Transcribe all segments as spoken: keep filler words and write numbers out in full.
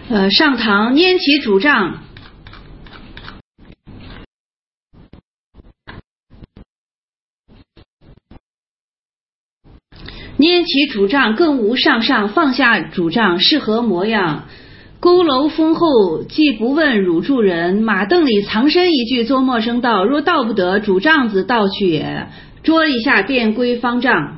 呃，上堂拈其主杖，拈其主杖，更无上上，放下主杖是何模样？佝偻丰厚，既不问汝助人，马镫里藏身一句，作陌生道。若道不得，主杖子盗去也。捉一下便归方丈。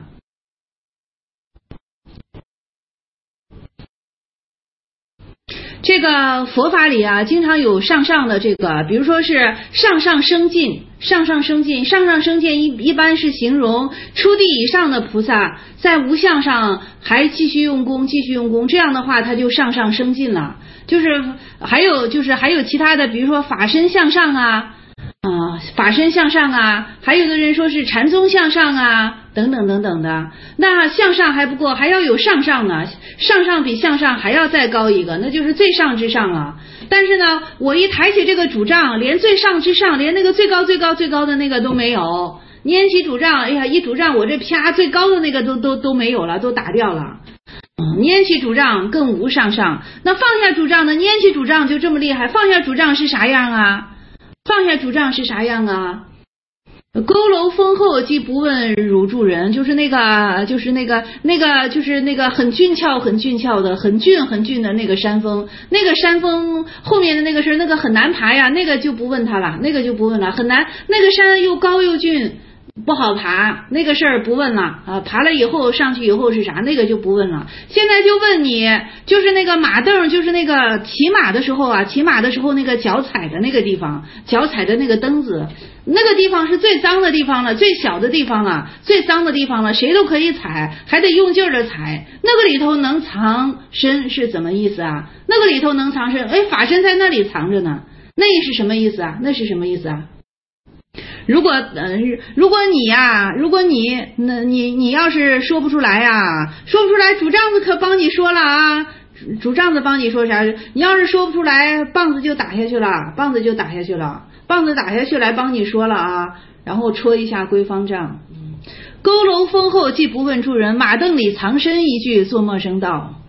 这个佛法里啊，经常有上上的这个，比如说是上上升进，上上升进，上上升进一一般是形容初地以上的菩萨在无相上还继续用功，继续用功，这样的话他就上上升进了。就是还有就是还有其他的，比如说法身向上啊。啊，法身向上啊，还有的人说是禅宗向上啊，等等等等的。那向上还不够，还要有上上呢，上上比向上还要再高一个，那就是最上之上啊。但是呢，我一抬起这个主杖，连最上之上，连那个最高最高最高的那个都没有。拈起主杖，哎呀，一主杖我这啪最高的那个都都都没有了，都打掉了。拈起主杖更无上上，那放下主杖呢？拈起主杖就这么厉害，放下主杖是啥样啊？放下主杖是啥样啊？佝偻丰厚，既不问汝助人，就是那个就是那个那个就是那个很俊俏很俊俏的很俊很俊的那个山峰，那个山峰后面的那个是那个很难爬呀，那个就不问他了，那个就不问了，很难，那个山又高又峻，不好爬，那个事儿不问了啊！爬了以后上去以后是啥，那个就不问了。现在就问你，就是那个马镫，就是那个骑马的时候啊，骑马的时候那个脚踩的那个地方，脚踩的那个蹬子，那个地方是最脏的地方了，最小的地方了，最脏的地方了，谁都可以踩，还得用劲儿的踩。那个里头能藏身是怎么意思啊？那个里头能藏身，哎，法身在那里藏着呢，那是什么意思啊？那是什么意思啊？如果呃，如果你呀、啊，如果你那你你要是说不出来呀、啊，说不出来，主杖子可帮你说了啊，主杖子帮你说啥？你要是说不出来，棒子就打下去了，棒子就打下去了，棒子打下去来帮你说了啊，然后戳一下归方丈。佝偻丰厚，既不问助人，马镫里藏身一句，作陌生道。